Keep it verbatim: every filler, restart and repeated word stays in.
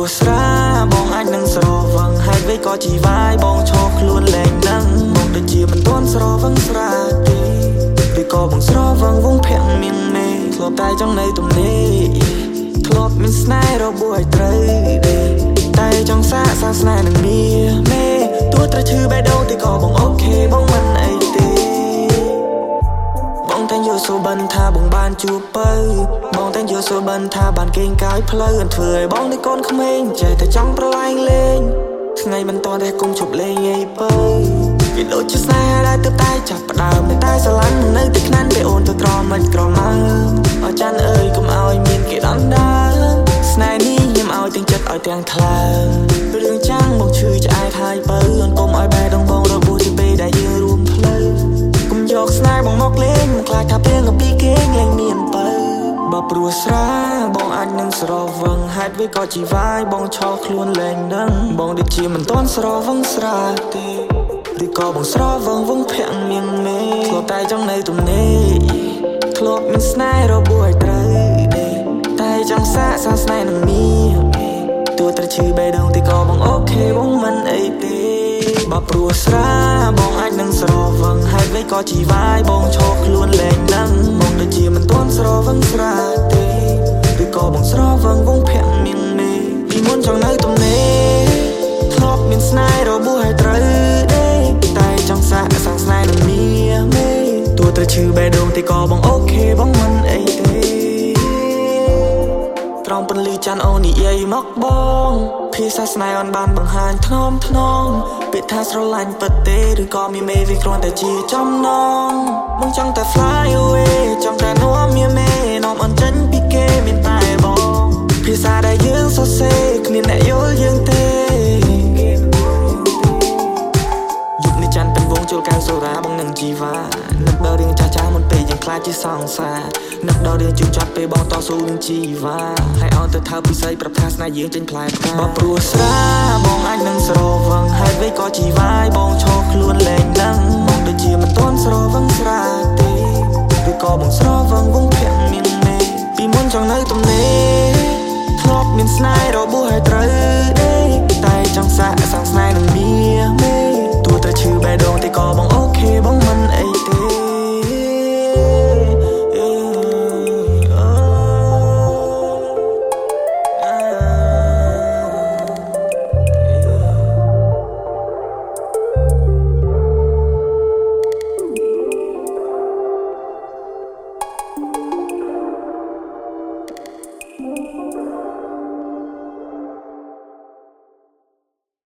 ស្រាបងអាចនឹងស្រវឹងហើយវិញក៏ជីវាយបងឈរខ្លួនលែងនឹងមកដូចជាមិនទាន់ស្រវឹងស្រាទេឬក៏បងស្រវឹងវងភាំងមានមេធ្លាប់តែចង់នៅទំនេរធ្លាប់មានស្នេហ៍របួសឲ្យត្រូវទេតែចង់សាកសាស្នេហ៍នឹងមាមេទោះត្រូវឈឺបេះដូងតែក៏បងអូខេបងមិនអីទេបងតែយល់សូបិនថាបងបានជួបបើបងតែយល់សូបិនថាបានគេងកាយផ្លូវអត់ធ្វើឲ្យបងនេះកូនក្មេងចេះតែចង់ប្រឡែងលេងថ្ងៃមិនតតែគុំជប់លេងអីបើវាដូចជាស្នេហ៍ដែលទៅតែចាប់ផ្ដើមតែស្រឡាញ់នៅតែខ្នានពេលអូនទៅក្រមិនក្រមើលអចារ្យអើយកុំឲ្យមានគេដណ្ដើមស្នេហ៍នេះខ្ញុំឲ្យទាំងចិត្តឲ្យទាំងថ្លើមរឿងចាំងមកឈឺឆ្អែតហើយបើអូនកុំឲ្យបែរដងបងរបួសទីពេលដែលយើងរួមផ្លូវកុំយកស្នេហ៍បងមកលេងមកខ្លាចថាពេលក៏ពីគេងលែងមានបើបើព្រោះស្រាបងអាចនឹងស្រវឹងហេតុវាក៏ជីវាយបងឈរខ្លួនលែងដឹងបងដូចជាមិនទាន់ស្រវឹងស្រាទេឬក៏បងស្រវឹងវងភាំងមានមេធ្លាប់តែចង់នៅទំនេរធ្លាប់មានស្នេហ៍របួសឲ្យត្រូវទេតែចង់សាកសាស្នេហ៍នឹងមានទោះត្រូវឈឺបេះដូងតែក៏បងអូខេបងមិនអីទេបើព្រោះស្រាបងអាចនឹងស្រវឹងហើយវិញក៏ជីវាយបងឈរខ្លួនលែងដឹងបងដូចជាមិនទាន់ស្រវឹងស្រាទេឬក៏បងស្រវឹងវងភាំងមានមេពីមុនចង់នៅទំនេរធ្លាប់មានស្នេហ៍របួសឲ្យត្រូវទេតែចង់សាកសាស្នេហ៍នឹងមានមេទោះត្រូវឈឺបេះដូងតែក៏បងអូខេបងមិនអីទេត្រង់ពន្លឺច័ន្ទអូននិយាយមកបងភាសាស្នេហ៍អូនបានបង្ហាញថ្នមថ្នមពាក្យថាស្រឡាញ់ពិតទេឬក៏មានមេវាគ្រាន់តែជាចំណងបងចង់តែ fly away ចង់តែនាំមានមេនាំអូនចេញពីគេមានតែបងភាសាដែលយើងសរសេរគ្មានអ្នកយល់យើងទេយុគនេះច័ន្ទเป็นវងជុលកៅសូរ៉ាបងនឹងជីវ៉ានឹកដល់រឿងចាស់ចាស់មុនពេលយើងខ្លាចជាសង្សារនឹកដល់រឿងជូរចាប់ពេលបងតស៊ូនឹងជីវ៉ាហើយអត់ទៅថើបពិសីប្រាប់ថាស្នេហ៍យើងចេញផ្លែផ្កាបើព្រោះស្រាបងអាចនឹងស្រវឹងហើយវិញក៏ជីវ៉ាយបងឈរខ្លួនលែងដឹងបងដូចជាមិនទាន់ស្រវឹងស្រាទេឬក៏បងស្រវឹងវងភាំងមានមេពីមុនចង់នៅទំនេរធ្លាប់មានស្នេហ៍របួសឲ្យត្រូវទេតែចង់សាកសាស្នេហ៍នឹង